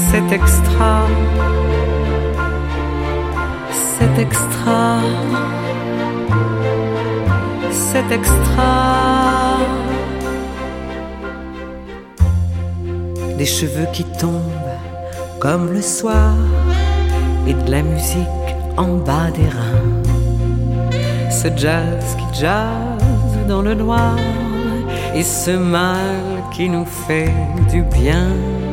c'est extra, c'est extra, c'est extra. Des cheveux qui tombent comme le soir et de la musique en bas des reins. Ce jazz qui jazz dans le noir et ce mal qui nous fait du bien.